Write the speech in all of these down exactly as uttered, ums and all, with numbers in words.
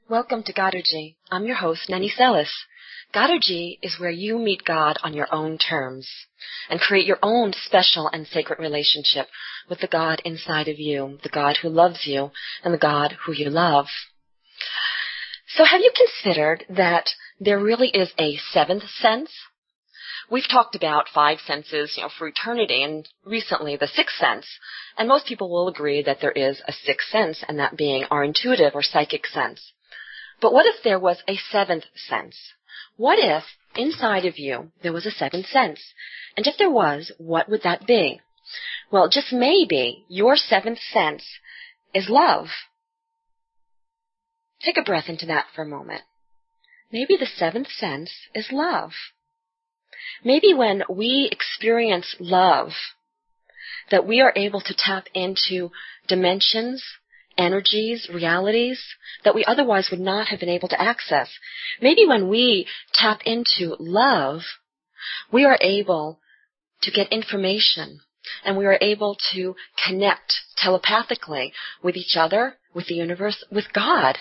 Welcome to Goddardgy. I'm your host, Nenny Sellis. Goddardgy is where you meet God on your own terms and create your own special and sacred relationship with the God inside of you, the God who loves you, and the God who you love. So have you considered that there really is a seventh sense? We've talked about five senses, you know, for eternity, and recently the sixth sense. And most people will agree that there is a sixth sense, and that being our intuitive or psychic sense. But what if there was a seventh sense? What if inside of you there was a seventh sense? And if there was, what would that be? Well, just maybe your seventh sense is love. Take a breath into that for a moment. Maybe the seventh sense is love. Maybe when we experience love, that we are able to tap into dimensions, energies, realities that we otherwise would not have been able to access. Maybe when we tap into love, we are able to get information and we are able to connect telepathically with each other, with the universe, with God.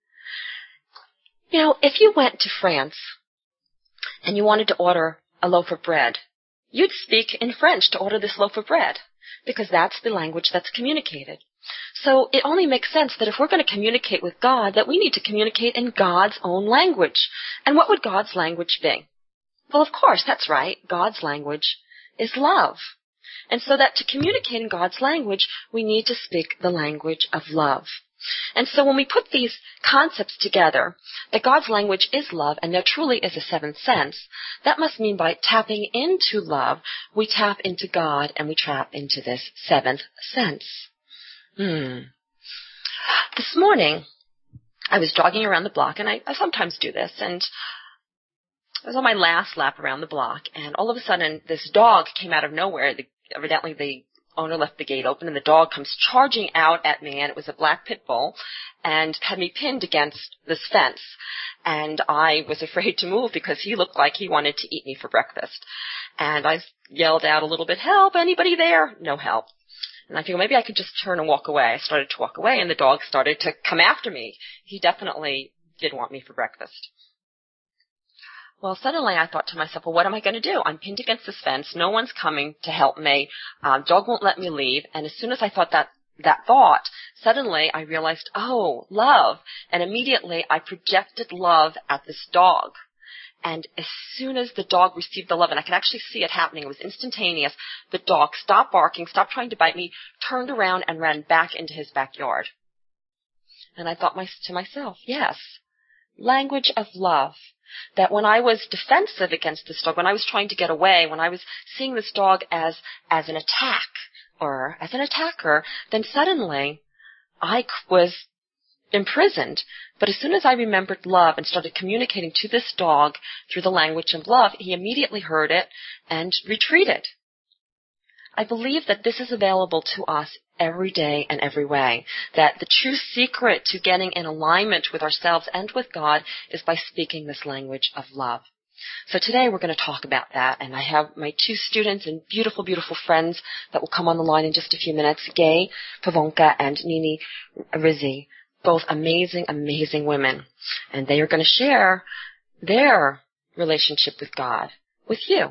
You know, if you went to France and you wanted to order a loaf of bread, you'd speak in French to order this loaf of bread because that's the language that's communicated. So it only makes sense that if we're going to communicate with God, that we need to communicate in God's own language. And what would God's language be? Well, of course, that's right. God's language is love. And so that to communicate in God's language, we need to speak the language of love. And so when we put these concepts together, that God's language is love and there truly is a seventh sense, that must mean by tapping into love, we tap into God and we tap into this seventh sense. Hmm. This morning, I was jogging around the block, and I, I sometimes do this, and I was on my last lap around the block, and all of a sudden, this dog came out of nowhere. The, evidently, the owner left the gate open, and the dog comes charging out at me, and it was a black pit bull, and had me pinned against this fence. And I was afraid to move because he looked like he wanted to eat me for breakfast. And I yelled out a little bit, "Help, anybody there?" No help. And I figured maybe I could just turn and walk away. I started to walk away, and the dog started to come after me. He definitely did want me for breakfast. Well, suddenly I thought to myself, well, what am I going to do? I'm pinned against this fence. No one's coming to help me. Um, dog won't let me leave. And as soon as I thought that, that thought, suddenly I realized, oh, love. And immediately I projected love at this dog. And as soon as the dog received the love, and I could actually see it happening, it was instantaneous, the dog stopped barking, stopped trying to bite me, turned around and ran back into his backyard. And I thought my, to myself, yes, language of love. That when I was defensive against this dog, when I was trying to get away, when I was seeing this dog as, as an attack or as an attacker, then suddenly I was imprisoned. But as soon as I remembered love and started communicating to this dog through the language of love, he immediately heard it and retreated. I believe that this is available to us every day and every way, that the true secret to getting in alignment with ourselves and with God is by speaking this language of love. So today we're going to talk about that, and I have my two students and beautiful, beautiful friends that will come on the line in just a few minutes, Gay Pavonka and Nini Rizzi. Both amazing, amazing women. And they are going to share their relationship with God with you.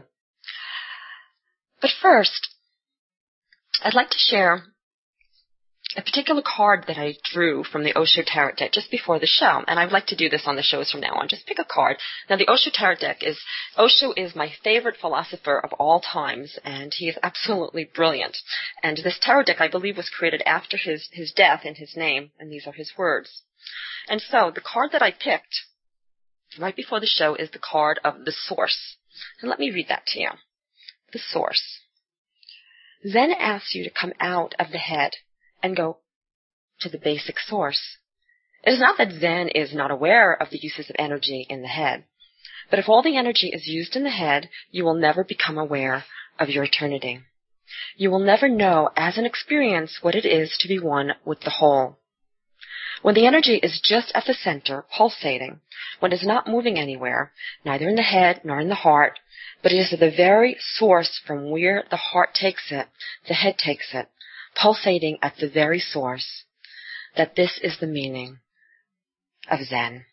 But first, I'd like to share a particular card that I drew from the Osho Tarot deck just before the show. And I would like to do this on the shows from now on. Just pick a card. Now, the Osho Tarot deck is, Osho is my favorite philosopher of all times, and he is absolutely brilliant. And this tarot deck, I believe, was created after his, his death in his name, and these are his words. And so, the card that I picked right before the show is the card of the Source. And let me read that to you. The Source. Zen asks you to come out of the head and go to the basic source. It is not that Zen is not aware of the uses of energy in the head, but if all the energy is used in the head, you will never become aware of your eternity. You will never know as an experience what it is to be one with the whole. When the energy is just at the center, pulsating, when it is not moving anywhere, neither in the head nor in the heart, but it is the very source from where the heart takes it, the head takes it, pulsating at the very source, that this is the meaning. of Zen.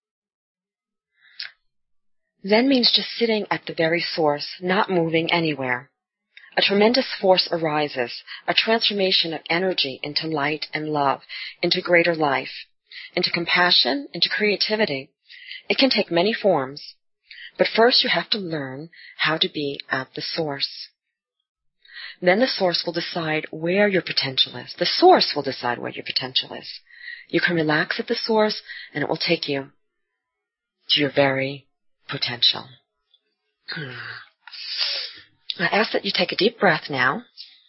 Zen means just sitting at the very source, not moving anywhere. A tremendous force arises, a transformation of energy into light and love, into greater life, into compassion, into creativity. It can take many forms, but first you have to learn how to be at the source. Then the source will decide where your potential is. The source will decide where your potential is. You can relax at the source, and it will take you to your very potential. I ask that you take a deep breath now.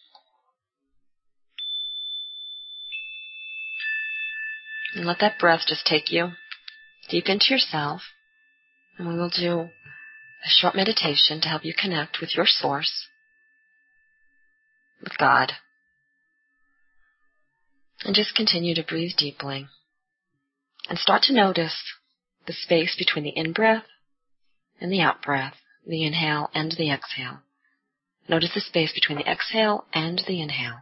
And let that breath just take you deep into yourself. And we will do a short meditation to help you connect with your source, with God. And just continue to breathe deeply. And start to notice the space between the in-breath and the out-breath, the inhale and the exhale. Notice the space between the exhale and the inhale.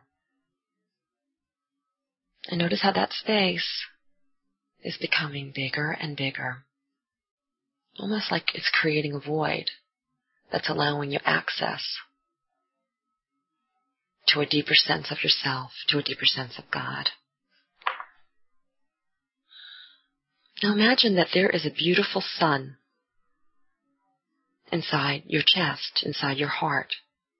And notice how that space is becoming bigger and bigger. Almost like it's creating a void that's allowing you access to a deeper sense of yourself, to a deeper sense of God. Now imagine that there is a beautiful sun inside your chest, inside your heart.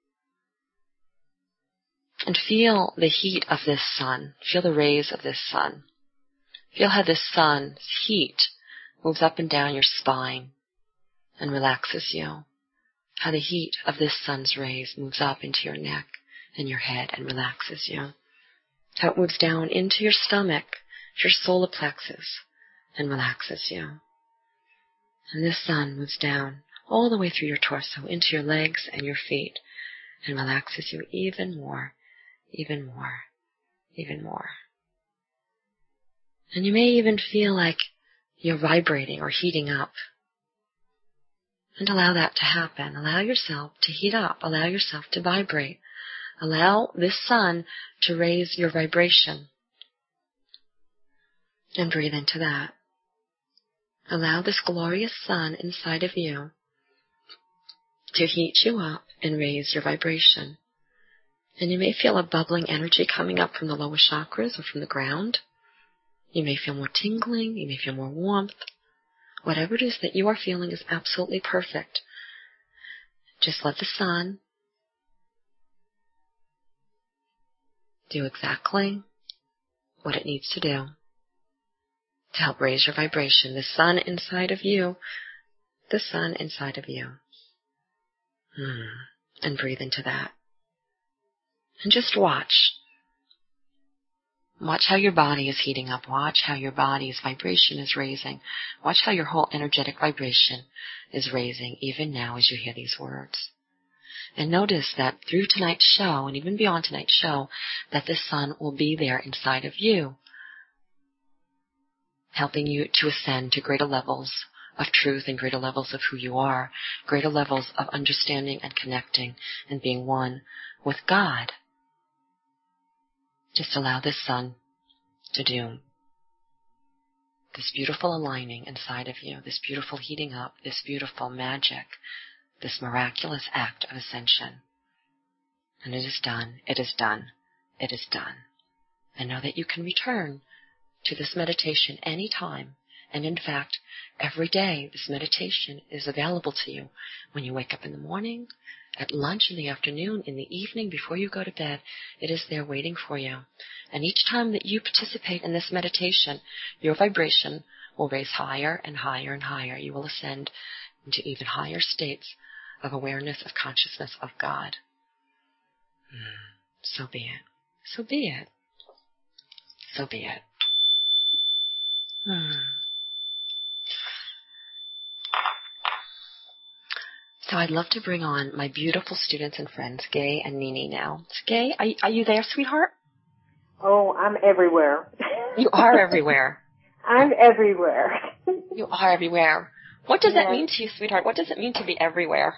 And feel the heat of this sun. Feel the rays of this sun. Feel how this sun's heat moves up and down your spine and relaxes you. How the heat of this sun's rays moves up into your neck and your head and relaxes you. How it moves down into your stomach, your solar plexus, and relaxes you. And this sun moves down all the way through your torso, into your legs and your feet, and relaxes you even more. Even more, even more. And you may even feel like you're vibrating or heating up. And allow that to happen. Allow yourself to heat up. Allow yourself to vibrate. Allow this sun to raise your vibration. And breathe into that. Allow this glorious sun inside of you to heat you up and raise your vibration. And you may feel a bubbling energy coming up from the lower chakras or from the ground. You may feel more tingling. You may feel more warmth. Whatever it is that you are feeling is absolutely perfect. Just let the sun do exactly what it needs to do to help raise your vibration. The sun inside of you, the sun inside of you. Hmm. And breathe into that. And just watch. Watch how your body is heating up. Watch how your body's vibration is raising. Watch how your whole energetic vibration is raising, even now as you hear these words. And notice that through tonight's show, and even beyond tonight's show, that the sun will be there inside of you, helping you to ascend to greater levels of truth and greater levels of who you are, greater levels of understanding and connecting and being one with God. Just allow this sun to do this beautiful aligning inside of you, this beautiful heating up, this beautiful magic, this miraculous act of ascension. And it is done, it is done, it is done. And know that you can return to this meditation any time. And in fact, every day this meditation is available to you when you wake up in the morning, at lunch, in the afternoon, in the evening, before you go to bed. It is there waiting for you. And each time that you participate in this meditation, your vibration will raise higher and higher and higher. You will ascend into even higher states of awareness, of consciousness, of God. Mm, so be it. So be it. So be it. Hmm. So I'd love to bring on my beautiful students and friends, Gay and Nini now. So Gay, are, are you there, sweetheart? Oh, I'm everywhere. You are everywhere. I'm everywhere. You are everywhere. What does yes. that mean to you, sweetheart? What does it mean to be everywhere?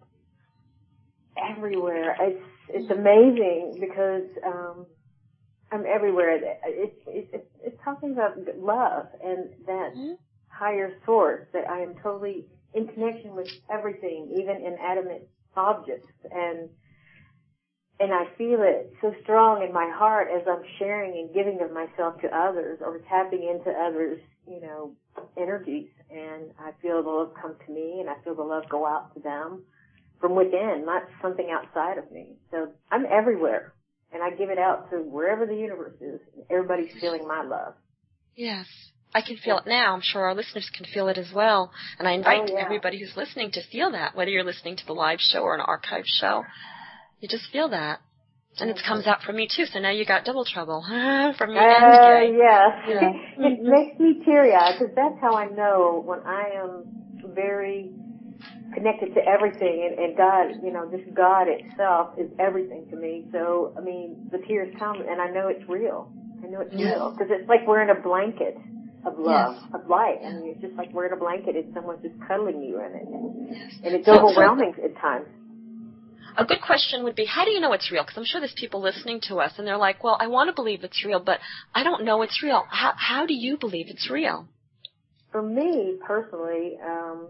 Everywhere. It's it's amazing because um, I'm everywhere. It's, it's, it's talking about love and that mm-hmm. higher source, that I am totally in connection with everything, even inanimate objects. And, and I feel it so strong in my heart as I'm sharing and giving of myself to others or tapping into others, you know, energies. And I feel the love come to me and I feel the love go out to them from within, not something outside of me. So I'm everywhere. And I give it out to wherever the universe is. Everybody's feeling my love. Yes. I can feel it now. I'm sure our listeners can feel it as well. And I invite oh, yeah. everybody who's listening to feel that, whether you're listening to the live show or an archive show. You just feel that. And it comes out from me, too. So now you got double trouble from me uh, and Gay. Yes. Yeah. It makes me teary-eyed because that's how I know when I am very connected to everything, and, and God, you know, just God itself is everything to me. So, I mean, the tears come, and I know it's real. I know it's yes. real because it's like we're in a blanket of love, yes. of light. Yes. I mean, it's just like we're in a blanket and someone's just cuddling you in it, yes. and it's so, overwhelming so, at times. A good question would be, how do you know it's real? Because I'm sure there's people listening to us, and they're like, well, I want to believe it's real, but I don't know it's real. How, how do you believe it's real? For me, personally, um,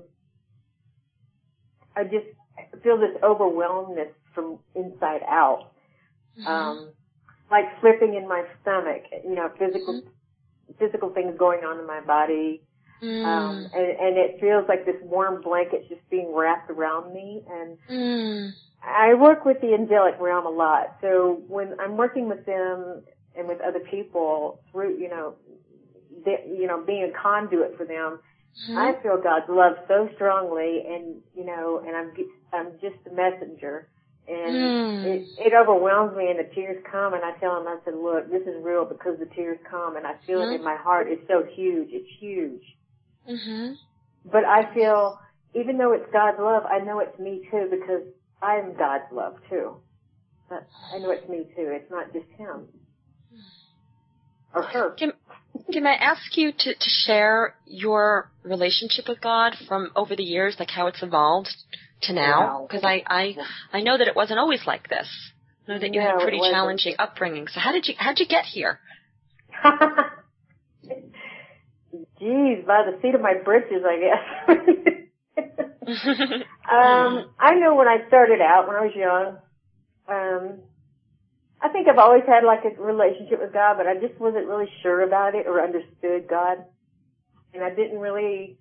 I just feel this overwhelmness from inside out, mm-hmm. um, like flipping in my stomach, you know, physical mm-hmm. physical things going on in my body, mm. um, and, and it feels like this warm blanket just being wrapped around me. And mm. I work with the angelic realm a lot, so when I'm working with them and with other people through, you know, the, you know, being a conduit for them. Mm-hmm. I feel God's love so strongly, and you know, and I'm I'm just a messenger, and mm. it, it overwhelms me, and the tears come, and I tell him, I said, look, this is real because the tears come, and I feel mm-hmm. it in my heart. It's so huge, it's huge. Mm-hmm. But I feel, even though it's God's love, I know it's me too because I'm God's love too. But I know it's me too. It's not just him or her. Can, Can I ask you to, to share your relationship with God from over the years, like how it's evolved to now? Because I, I I know that it wasn't always like this. I know that you no, had a pretty challenging upbringing. So how did you how'd you get here? Geez, by the seat of my britches, I guess. um, I know when I started out, when I was young, um, I think I've always had like a relationship with God, but I just wasn't really sure about it or understood God. And I didn't really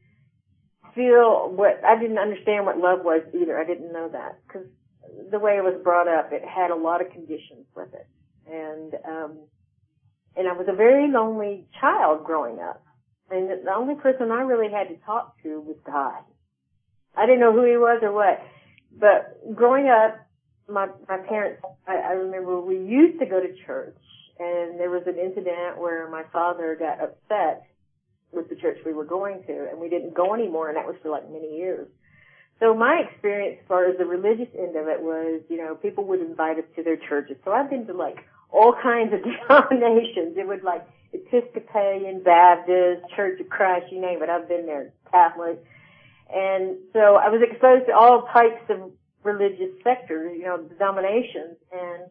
feel what, I didn't understand what love was either. I didn't know that because the way it was brought up, it had a lot of conditions with it. And, um, and I was a very lonely child growing up. And the only person I really had to talk to was God. I didn't know who he was or what. But growing up, My, my parents, I, I remember we used to go to church, and there was an incident where my father got upset with the church we were going to, and we didn't go anymore, and that was for like many years. So my experience as far as the religious end of it was, you know, people would invite us to their churches. So I've been to like all kinds of denominations. It was like Episcopalian, Baptist, Church of Christ, you name it. I've been there, Catholic. And so I was exposed to all types of religious sectors, you know, denominations, and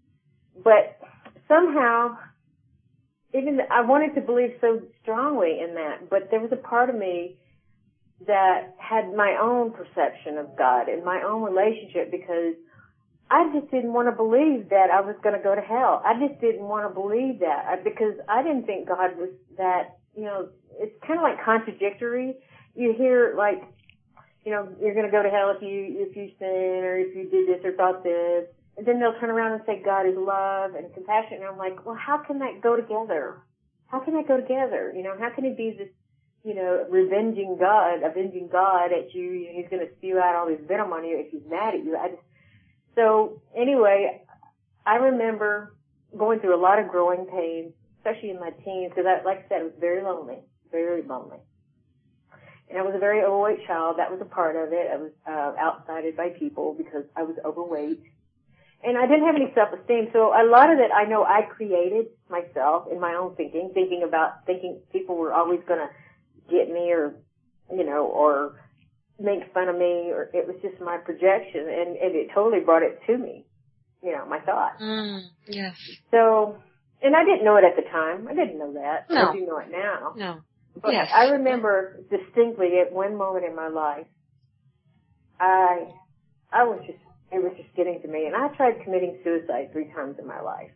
but somehow, even the, I wanted to believe so strongly in that, but there was a part of me that had my own perception of God and my own relationship because I just didn't want to believe that I was going to go to hell. I just didn't want to believe that I, because I didn't think God was that, you know, it's kind of like contradictory. You hear like, you know, you're going to go to hell if you, if you sin or if you did this or thought this. And then they'll turn around and say God is love and compassion. And I'm like, well, how can that go together? How can that go together? You know, how can he be this, you know, revenging God, avenging God at you? You know, he's going to spew out all this venom on you if he's mad at you. I just, so anyway, I remember going through a lot of growing pains, especially in my teens, because I, like I said, I was very lonely, very lonely. And I was a very overweight child. That was a part of it. I was uh, outsided by people because I was overweight. And I didn't have any self-esteem. So a lot of it I know I created myself in my own thinking, thinking about, thinking people were always going to get me or, you know, or make fun of me. Or it was just my projection. And, and it totally brought it to me, you know, my thoughts. Mm, yes. So and I didn't know it at the time. I didn't know that. No. I do know it now. No. But Yes. I remember distinctly at one moment in my life, I, I was just, it was just getting to me. And I tried committing suicide three times in my life.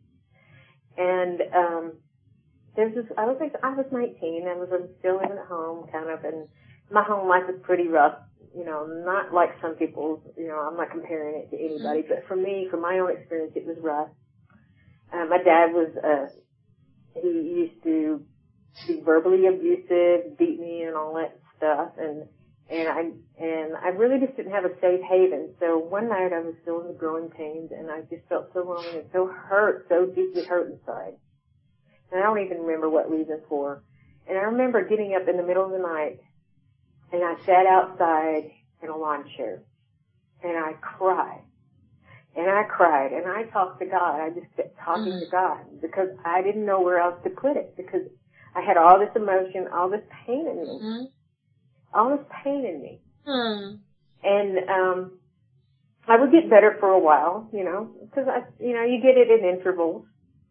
And, um, there's this, I was like, I was nineteen. I was still living at home, kind of, and my home life was pretty rough. You know, not like some people's, you know, I'm not comparing it to anybody, but for me, from my own experience, it was rough. Uh, my dad was, uh, he used to be verbally abusive, beat me and all that stuff, and, and I, and I really just didn't have a safe haven. So one night I was feeling the growing pains, and I just felt so wrong and so hurt, so deeply hurt inside. And I don't even remember what reason for. And I remember getting up in the middle of the night, and I sat outside in a lawn chair, and I cried. And I cried, and I talked to God. I just kept talking to God because I didn't know where else to put it, because I had all this emotion, all this pain in me. Mm-hmm. All this pain in me. Mm. And um I would get better for a while, you know, because I, you know, you get it in intervals.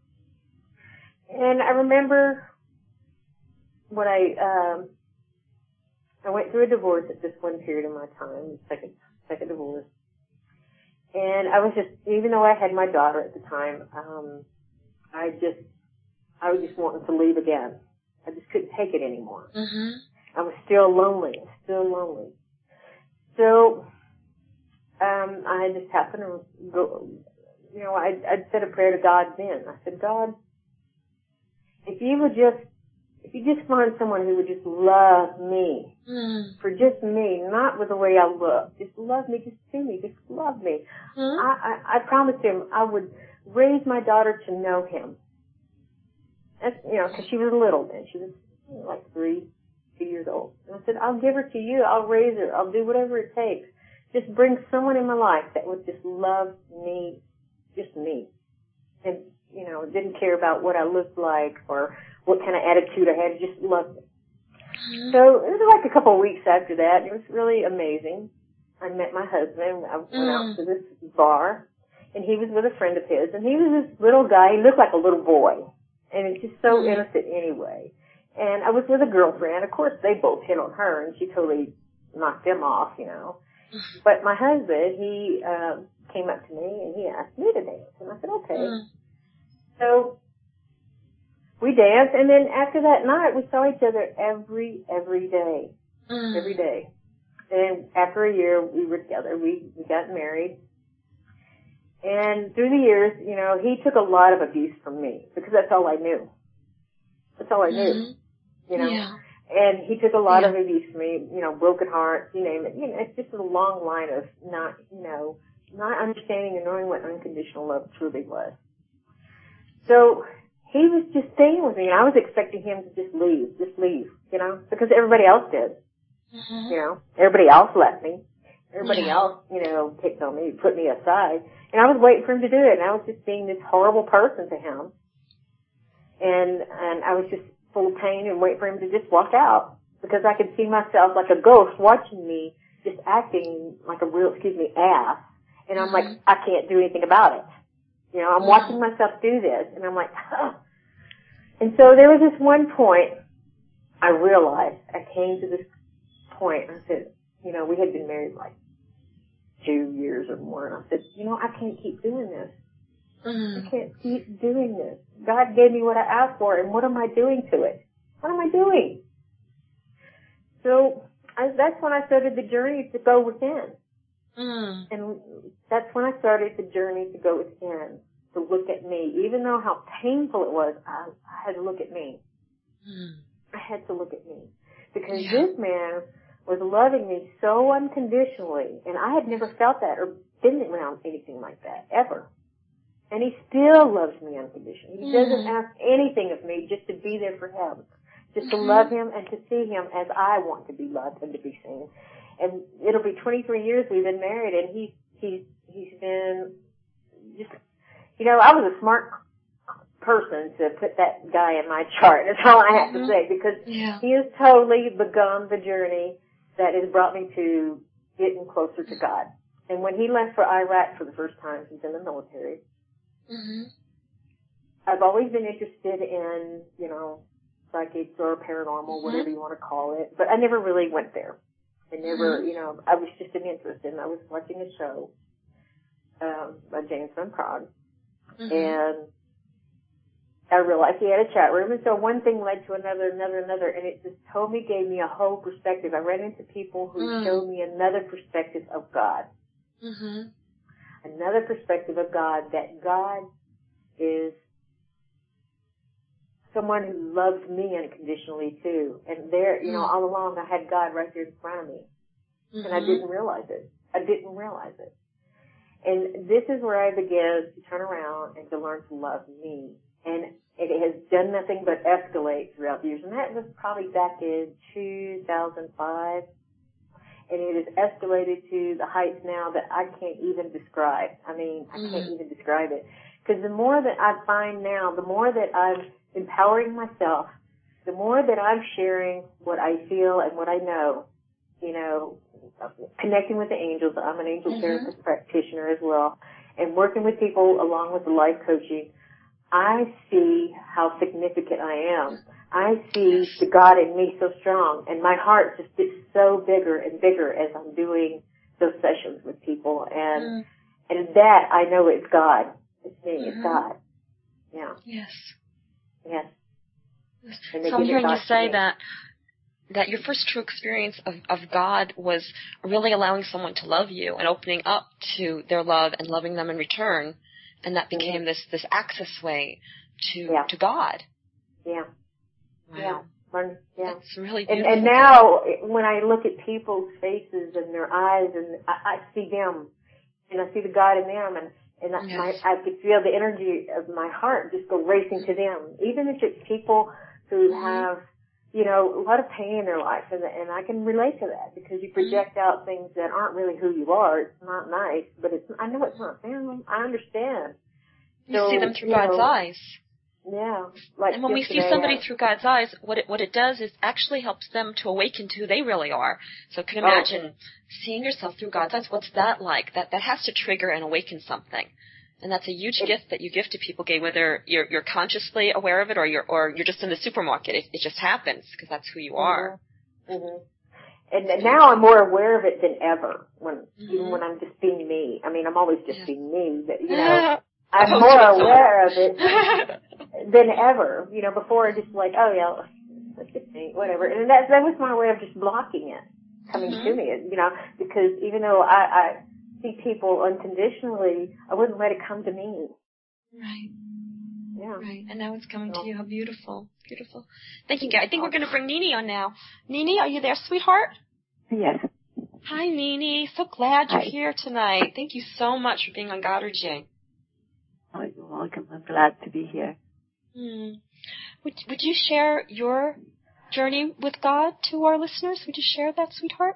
And I remember when I um I went through a divorce at this one period of my time, second second divorce. And I was just, even though I had my daughter at the time, um, I just, I was just wanting to leave again. I just couldn't take it anymore. Mm-hmm. I was still lonely, still lonely. So, um, I just happened to go, you know, I, I'd said a prayer to God then. I said, God, if you would just, if you just find someone who would just love me, mm. for just me, not with the way I look, just love me, just see me, just love me. Mm. I, I, I promised him I would raise my daughter to know him. That's, you know, because she was little then. She was you know, like three, two years old. And I said, I'll give her to you. I'll raise her. I'll do whatever it takes. Just bring someone in my life that would just love me, just me. And, you know, didn't care about what I looked like or what kind of attitude I had, just loved it. Mm-hmm. So it was like a couple of weeks after that. It was really amazing. I met my husband. I went mm. out to this bar, and he was with a friend of his, and he was this little guy. He looked like a little boy, and it's just so mm. innocent anyway. And I was with a girlfriend. Of course, they both hit on her, and she totally knocked them off, you know. Mm-hmm. But my husband, he uh, came up to me, and he asked me to dance, and I said, okay. Mm. So we danced, and then after that night, we saw each other every, every day. Mm. Every day. And after a year, we were together. We, we got married. And through the years, you know, he took a lot of abuse from me, because that's all I knew. That's all I knew. Mm-hmm. You know? Yeah. And he took a lot yeah. of abuse from me, you know, broken hearts, you name it. You know, it's just a long line of not, you know, not understanding and knowing what unconditional love truly was. So he was just staying with me, and I was expecting him to just leave, just leave, you know, because everybody else did. Mm-hmm. You know, everybody else left me. Everybody yeah. else, you know, picked on me, put me aside. And I was waiting for him to do it, and I was just being this horrible person to him. And, and I was just full of pain and waiting for him to just walk out, because I could see myself like a ghost watching me just acting like a real, excuse me, ass. And I'm mm-hmm. like, I can't do anything about it. You know, I'm watching myself do this, and I'm like, oh. And so there was this one point I realized, I came to this point, and I said, you know, we had been married like two years or more, and I said, you know, I can't keep doing this. Mm-hmm. I can't keep doing this. God gave me what I asked for, and what am I doing to it? What am I doing? So I, that's when I started the journey to go within. Mm. And that's when I started the journey to go within, to look at me. Even though how painful it was, I, I had to look at me. Mm. I had to look at me. Because yeah. this man was loving me so unconditionally, and I had never felt that or been around anything like that, ever. And he still loves me unconditionally. He mm. doesn't ask anything of me just to be there for him, just mm-hmm. to love him and to see him as I want to be loved and to be seen. And it'll be twenty-three years we've been married, and he, he, he's been just, you know, I was a smart person to put that guy in my chart. That's all I have mm-hmm. to say, because yeah. he has totally begun the journey that has brought me to getting closer to God. And when he left for Iraq for the first time, he's in the military, mm-hmm. I've always been interested in, you know, psychics or paranormal, mm-hmm. whatever you want to call it, but I never really went there. I never, mm-hmm. you know, I was just an interest in. I was watching a show um, by James Van Praagh, mm-hmm. and I realized he had a chat room, and so one thing led to another, another, another, and it just totally gave me a whole perspective. I ran into people who mm. showed me another perspective of God. Mm-hmm. Another perspective of God, that God is someone who loves me unconditionally too. And there, you know, all along I had God right there in front of me. Mm-hmm. And I didn't realize it. I didn't realize it. And this is where I began to turn around and to learn to love me. And it has done nothing but escalate throughout the years. And that was probably back in two thousand five. And it has escalated to the heights now that I can't even describe. I mean, I can't mm-hmm. even describe it. Because the more that I find now, the more that I'm empowering myself, the more that I'm sharing what I feel and what I know, you know, connecting with the angels. I'm an angel mm-hmm. therapist practitioner as well. And working with people along with the life coaching, I see how significant I am. I see the God in me so strong, and my heart just gets so bigger and bigger as I'm doing those sessions with people. And mm. and that I know it's God. It's me. Mm-hmm. It's God. Yeah. Yes. Yes. So I'm hearing you say that that your first true experience of, of God was really allowing someone to love you and opening up to their love and loving them in return, and that became mm-hmm. this this access way to yeah. to God. Yeah. Wow. Yeah. yeah. That's really and, beautiful. and now, when I look at people's faces and their eyes, and I, I see them, and I see the God in them, and and I, yes. my, I could feel the energy of my heart just go racing to them, even if it's people who mm-hmm. have, you know, a lot of pain in their life, and and I can relate to that because you project mm-hmm. out things that aren't really who you are. It's not nice, but it's I know it's not them. I understand. You so, see them through God's know, eyes. Yeah. Like and when we see somebody I, through God's eyes, what it, what it does is actually helps them to awaken to who they really are. So can you imagine oh. seeing yourself through God's eyes? What's that like? That that has to trigger and awaken something. And that's a huge it, gift that you give to people, Gay, whether you're, you're consciously aware of it or you're or you're just in the supermarket. It, it just happens because that's who you are. Mm-hmm. Mm-hmm. And, and now I'm more aware of it than ever, when mm-hmm. even when I'm just being me. I mean, I'm always just yeah. being me, but, you know. I'm oh, more aware of it than ever. You know, before I just like, oh yeah, that's just me, whatever. And that that was my way of just blocking it coming mm-hmm. to me. You know, because even though I, I see people unconditionally, I wouldn't let it come to me. Right. Yeah. Right. And now it's coming so. to you. How beautiful, beautiful. Thank you, Gary. I think we're going to bring Nini on now. Nini, are you there, sweetheart? Yes. Hi, Nini. So glad you're Hi. here tonight. Thank you so much for being on Goddard Jay. Oh, you're welcome. I'm glad to be here. Hmm. Would Would you share your journey with God to our listeners? Would you share that, sweetheart?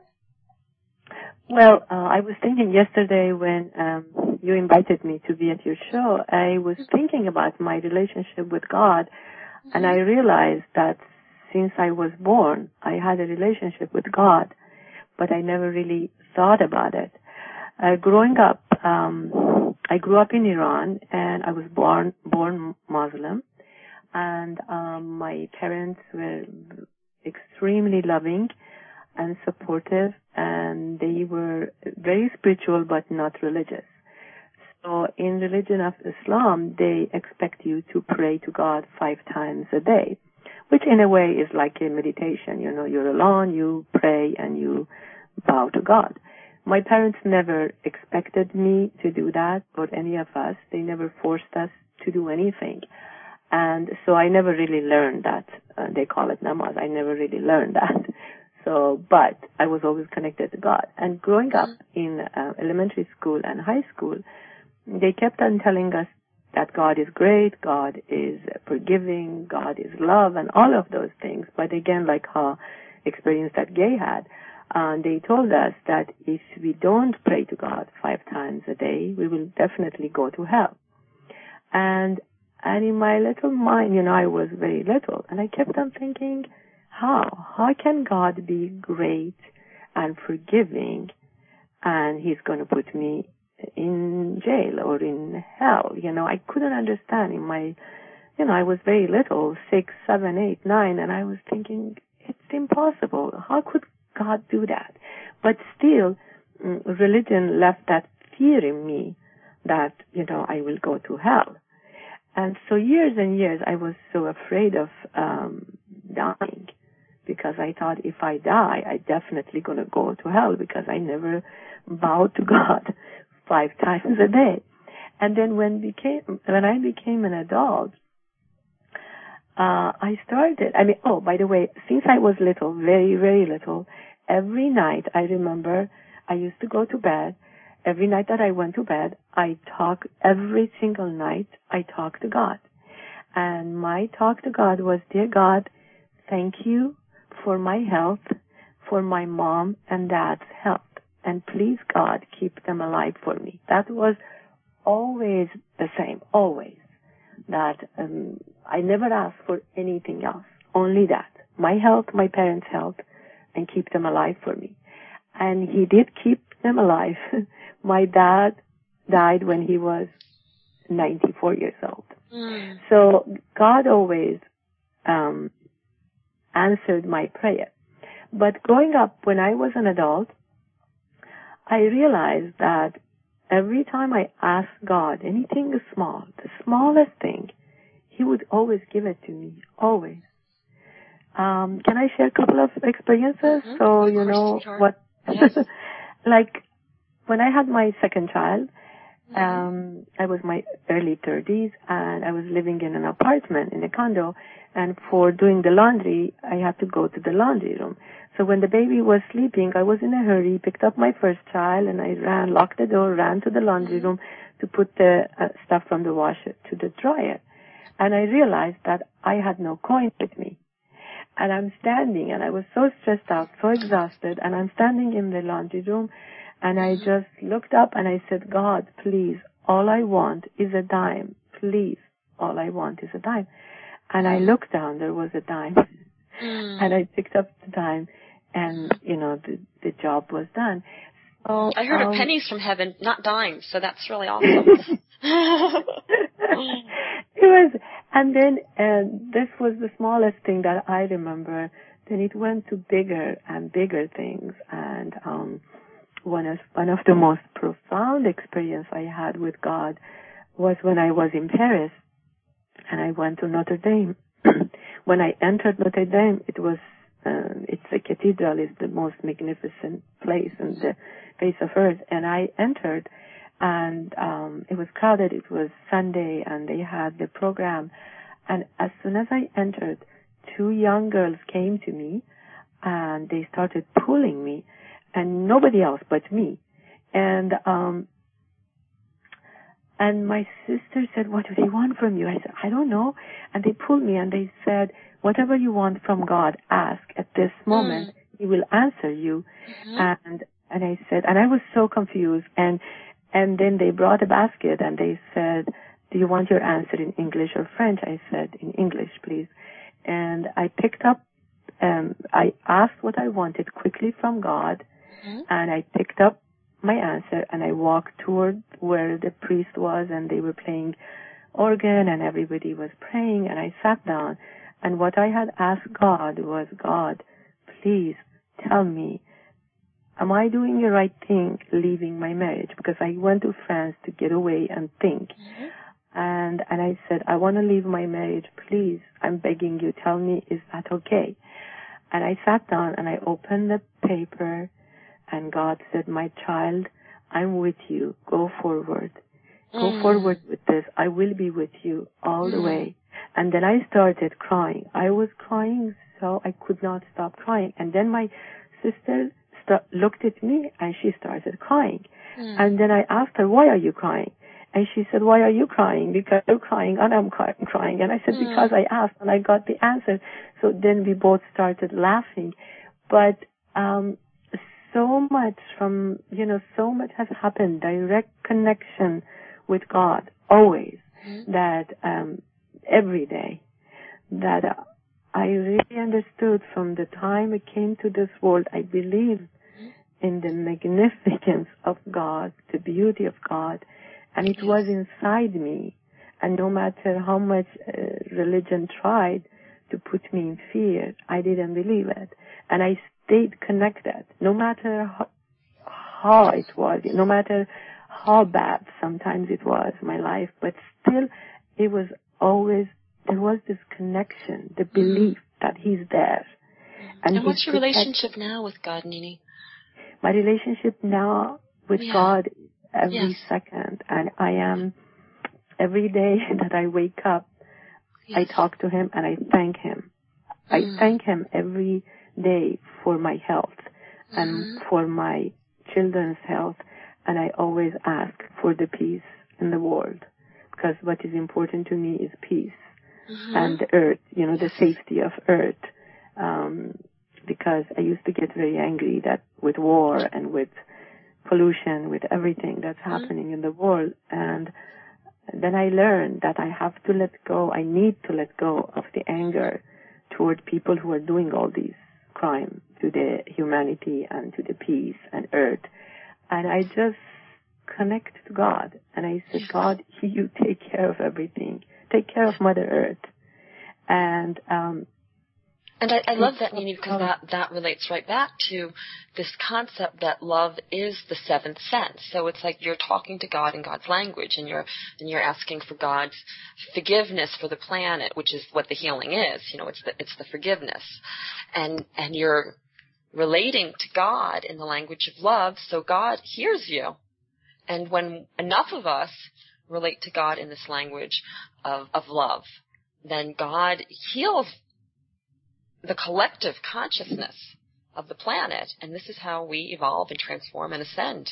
Well, uh, I was thinking yesterday when um, you invited me to be at your show, I was mm-hmm. thinking about my relationship with God, mm-hmm. and I realized that since I was born, I had a relationship with God, but I never really thought about it. Uh, growing up, um, I grew up in Iran, and I was born born Muslim, and um, my parents were extremely loving and supportive, and they were very spiritual but not religious. So in religion of Islam, they expect you to pray to God five times a day, which in a way is like a meditation. You know, you're alone, you pray, and you bow to God. My parents never expected me to do that, or any of us. They never forced us to do anything. And so I never really learned that. Uh, they call it namaz. I never really learned that. So, but I was always connected to God. And growing up in uh, elementary school and high school, they kept on telling us that God is great, God is forgiving, God is love, and all of those things. But again, like how experience that Gay had, Uh, they told us that if we don't pray to God five times a day, we will definitely go to hell. And and in my little mind, you know, I was very little, and I kept on thinking, how? How can God be great and forgiving, and He's going to put me in jail or in hell? You know, I couldn't understand in my you know, I was very little, six, seven, eight, nine, and I was thinking, it's impossible. How could God do that? But still, religion left that fear in me that, you know, I will go to hell. And so years and years I was so afraid of um dying, because I thought if I die, I definitely going to go to hell, because I never bowed to God five times a day. And then when became when I became an adult, uh I started, I mean, oh, by the way, since I was little, very, very little, every night I remember I used to go to bed. Every night that I went to bed, I talk, every single night, I talked to God. And my talk to God was, dear God, thank you for my health, for my mom and dad's health. And please, God, keep them alive for me. That was always the same, always. That um, I never asked for anything else, only that. My health, my parents' health, and keep them alive for me. And he did keep them alive. My dad died when he was ninety-four years old. Mm. So God always um, answered my prayer. But growing up, when I was an adult, I realized that every time I asked God anything small, the smallest thing, he would always give it to me, always. Um, can I share a couple of experiences? Mm-hmm. So you know sure. what, yes. Like when I had my second child, mm-hmm. um, I was my early thirties, and I was living in an apartment, in a condo, and for doing the laundry, I had to go to the laundry room. So when the baby was sleeping, I was in a hurry, picked up my first child, and I ran, locked the door, ran to the laundry room to put the uh, stuff from the washer to the dryer. And I realized that I had no coin with me. And I'm standing, and I was so stressed out, so exhausted, and I'm standing in the laundry room, and I just looked up and I said, God, please, all I want is a dime. Please, all I want is a dime. And I looked down, there was a dime. Mm. And I picked up the dime, and, you know, the, the job was done. So, I heard um, of pennies from heaven, not dimes, so that's really awesome. It was, and then uh, this was the smallest thing that I remember. Then it went to bigger and bigger things, and um, one of one of the most profound experience I had with God was when I was in Paris, and I went to Notre Dame. When I entered Notre Dame, it was uh, it's a cathedral, it's the most magnificent place on the face of earth, and I entered. And um it was crowded. It was Sunday, and they had the program. And as soon as I entered, two young girls came to me, and they started pulling me, and nobody else but me. And um and my sister said, "What do they want from you?" I said, "I don't know." And they pulled me, and they said, "Whatever you want from God, ask at this moment. Mm. He will answer you." Mm-hmm. And and I said, and I was so confused. And And then they brought a basket, and they said, "Do you want your answer in English or French?" I said, "In English, please." And I picked up, um, I asked what I wanted quickly from God, mm-hmm. and I picked up my answer, and I walked toward where the priest was, and they were playing organ, and everybody was praying, and I sat down. And what I had asked God was, "God, please tell me, am I doing the right thing leaving my marriage?" Because I went to France to get away and think. Mm-hmm. And and I said, "I want to leave my marriage. Please, I'm begging you, tell me, is that okay?" And I sat down and I opened the paper, and God said, "My child, I'm with you. Go forward. Mm. Go forward with this. I will be with you all mm. the way." And then I started crying. I was crying so I could not stop crying. And then my sister St- looked at me, and she started crying. Mm. And then I asked her, "Why are you crying?" And she said, "Why are you crying?" "Because you're crying, and I'm cry- crying. And I said, mm. "Because I asked, and I got the answer." So then we both started laughing. But um so much from, you know, so much has happened, direct connection with God, always, mm. that um every day, that uh, I really understood from the time I came to this world, I believed in the magnificence of God, the beauty of God, and it was inside me. And no matter how much uh, religion tried to put me in fear, I didn't believe it. And I stayed connected, no matter how, how it was, no matter how bad sometimes it was, my life, but still it was always, there was this connection, the belief that He's there. And, and what's your relationship now with God, Nini? My relationship now with yeah. God every yes. second, and I am, every day that I wake up, yes. I talk to Him and I thank Him. Mm-hmm. I thank Him every day for my health mm-hmm. and for my children's health, and I always ask for the peace in the world, because what is important to me is peace mm-hmm. and the earth, you know, yes. the safety of earth. Um, because I used to get very angry that with war and with pollution, with everything that's mm-hmm. happening in the world, and then I learned that I have to let go, I need to let go of the anger toward people who are doing all these crimes to the humanity and to the peace and earth. And I just connect to God, and I said, God, you take care of everything. Take care of Mother Earth. And um And I, I love that, Nini, because that, that relates right back to this concept that love is the seventh sense. So it's like you're talking to God in God's language, and you're and you're asking for God's forgiveness for the planet, which is what the healing is. You know, it's the it's the forgiveness, and and you're relating to God in the language of love. So God hears you, and when enough of us relate to God in this language of of love, then God heals the collective consciousness of the planet, and this is how we evolve and transform and ascend.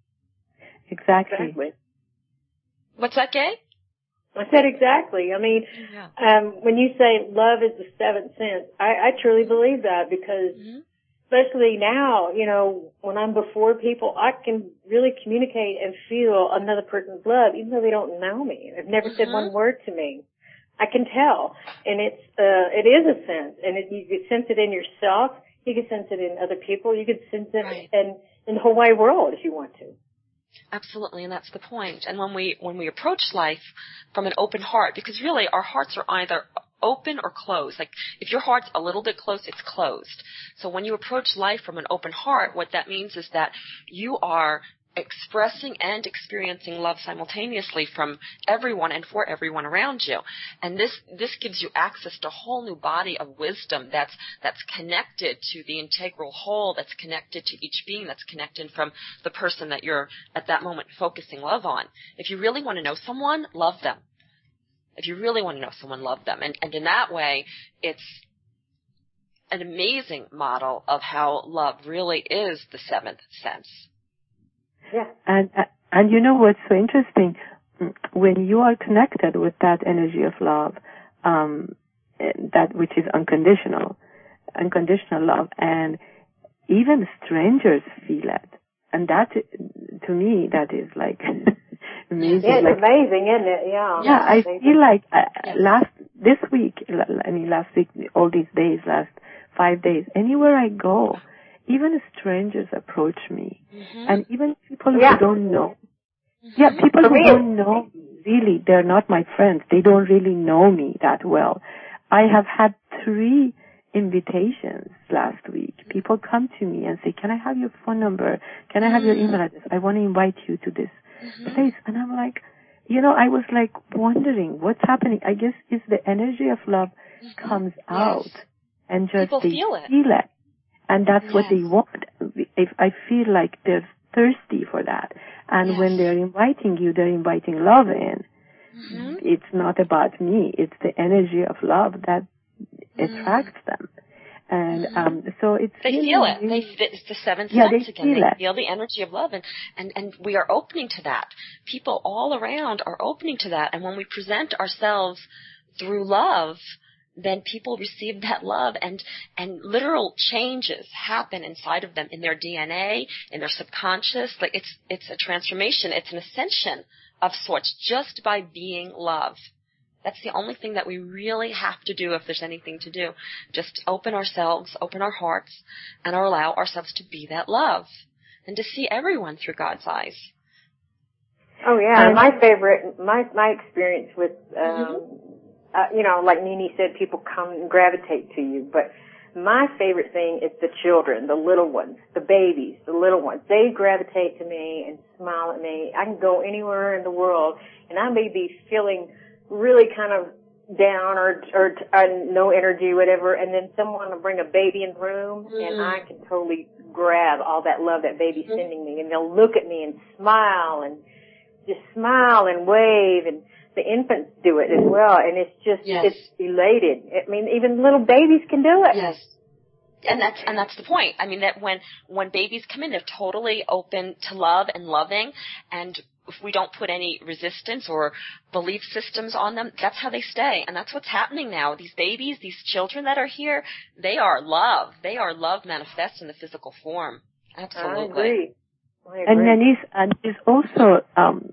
Exactly. exactly. What's that, Gay? I said exactly. I mean, yeah. um, when you say love is the seventh sense, I, I truly believe that, because mm-hmm. especially now, you know, when I'm before people, I can really communicate and feel another person's love, even though they don't know me. They've never mm-hmm. said one word to me. I can tell, and it's uh, it is a sense, and it, you can sense it in yourself. You can sense it in other people. You can sense it right. in in the whole wide world if you want to. Absolutely, and that's the point. And when we when we approach life from an open heart, because really our hearts are either open or closed. Like if your heart's a little bit closed, it's closed. So when you approach life from an open heart, what that means is that you are expressing and experiencing love simultaneously from everyone and for everyone around you. And this this gives you access to a whole new body of wisdom that's that's connected to the integral whole, that's connected to each being, that's connected from the person that you're at that moment focusing love on. If you really want to know someone, love them. If you really want to know someone, love them. And, and in that way, it's an amazing model of how love really is the seventh sense. Yeah. And, and you know what's so interesting? When you are connected with that energy of love, um, that which is unconditional, unconditional love, and even strangers feel it. And that, to me, that is like amazing. Yeah, it's like, amazing, isn't it? Yeah. Yeah, I amazing. feel like uh, yes. last, this week, I mean last week, all these days, last five days, anywhere I go, even strangers approach me, mm-hmm. and even people yeah. who don't know. Mm-hmm. Yeah, people who don't know, really, they're not my friends. They don't really know me that well. I have had three invitations last week. People come to me and say, can I have your phone number? Can I have your email address? I want to invite you to this mm-hmm. place. And I'm like, you know, I was like wondering what's happening. I guess it's the energy of love mm-hmm. comes yes. out and just people they feel it. feel it. And that's yes. what they want. If I feel like they're thirsty for that. And yes. when they're inviting you, they're inviting love in. Mm-hmm. It's not about me. It's the energy of love that mm-hmm. attracts them. And mm-hmm. um so it's They really, feel it. really, they It's the seventh yeah, sense they again. Feel they it. feel the energy of love, and, and, and we are opening to that. People all around are opening to that. And when we present ourselves through love, then people receive that love, and, and literal changes happen inside of them in their D N A, in their subconscious. Like it's it's a transformation. It's an ascension of sorts just by being love. That's the only thing that we really have to do if there's anything to do. Just open ourselves, open our hearts, and allow ourselves to be that love and to see everyone through God's eyes. Oh yeah, Um, my favorite, my my experience with, um, Mm-hmm. uh, you know, like Nini said, people come and gravitate to you. But my favorite thing is the children, the little ones, the babies, the little ones. They gravitate to me and smile at me. I can go anywhere in the world, and I may be feeling really kind of down or or uh, no energy, whatever, and then someone will bring a baby in the room, mm. and I can totally grab all that love that baby's mm. sending me, and they'll look at me and smile and just smile and wave, and the infants do it as well, and it's just, yes. it's elated. I mean, even little babies can do it. Yes. And that's, and that's the point. I mean, that when, when babies come in, they're totally open to love and loving, and if we don't put any resistance or belief systems on them, that's how they stay. And that's what's happening now. These babies, these children that are here, they are love. They are love manifest in the physical form. Absolutely. I agree. And then is and is also um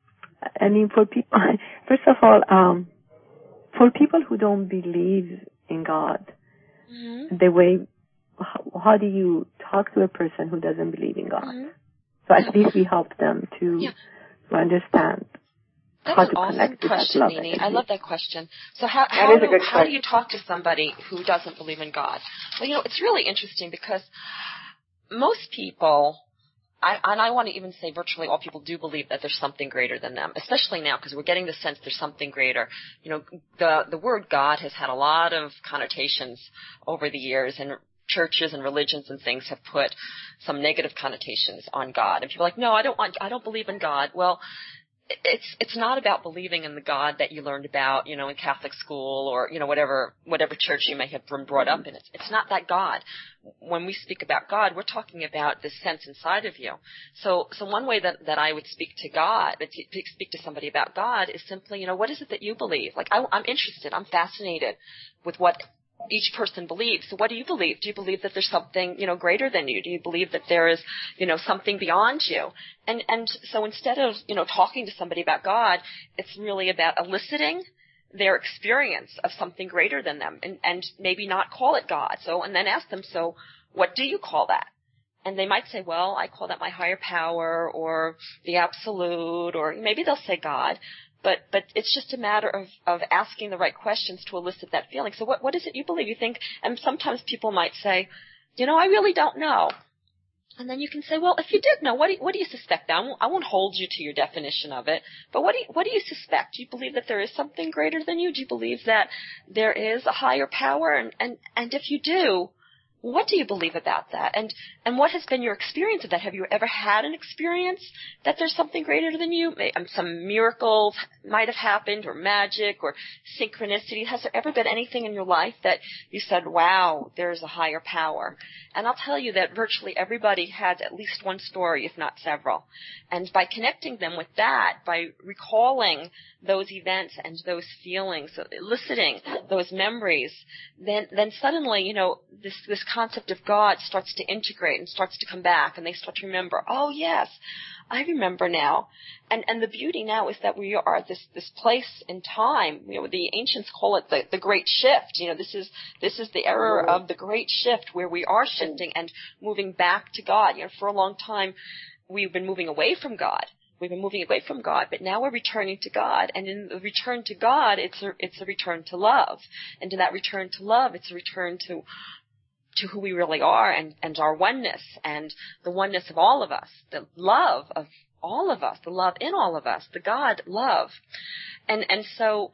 I mean for people first of all um for people who don't believe in God, mm-hmm. the way how, how do you talk to a person who doesn't believe in God? Mm-hmm. So at least we help them to, yeah. to understand That's how to an awesome connect with question, that love. Nini. I love that question. So how how do, how do you talk to somebody who doesn't believe in God? Well, you know, it's really interesting because most people, I, and I want to even say virtually all people do believe that there's something greater than them, especially now because we're getting the sense there's something greater. You know, the the word God has had a lot of connotations over the years, and churches and religions and things have put some negative connotations on God. And people are like, no, I don't want, I don't believe in God. Well, it's it's not about believing in the God that you learned about, you know, in Catholic school or, you know, whatever whatever church you may have been brought up in. It's, it's not that God. When we speak about God, we're talking about this sense inside of you. So so one way that, that I would speak to God, to speak to somebody about God is simply, you know, what is it that you believe? Like, I, I'm interested. I'm fascinated with what each person believes. So what do you believe? Do you believe that there's something, you know, greater than you? Do you believe that there is, you know, something beyond you? And and so instead of, you know, talking to somebody about God, it's really about eliciting their experience of something greater than them, and, and maybe not call it God. So, and then ask them, so what do you call that? And they might say, well, I call that my higher power or the absolute, or maybe they'll say God. But but it's just a matter of, of asking the right questions to elicit that feeling. So what what is it you believe? You think, and sometimes people might say, you know, I really don't know. And then you can say, well, if you did know, what do you, what do you suspect? I won't, I won't hold you to your definition of it. But what do you, what do you suspect? Do you believe that there is something greater than you? Do you believe that there is a higher power? And and, and if you do, what do you believe about that? And and what has been your experience of that? Have you ever had an experience that there's something greater than you? Some miracles might have happened, or magic, or synchronicity. Has there ever been anything in your life that you said, wow, there's a higher power? And I'll tell you that virtually everybody has at least one story, if not several. And by connecting them with that, by recalling those events and those feelings, so eliciting those memories, then then suddenly, you know, this this concept of God starts to integrate and starts to come back, and they start to remember, oh yes, I remember now. And and the beauty now is that we are at this this place in time. You know, the ancients call it the, the great shift. You know, this is this is the era of the great shift, where we are shifting and moving back to God. You know, for a long time we've been moving away from God. We've been moving away from God, but now we're returning to God. And in the return to God, it's a, it's a return to love. And in that return to love, it's a return to to who we really are, and, and our oneness, and the oneness of all of us, the love of all of us, the love in all of us, the God love. And and so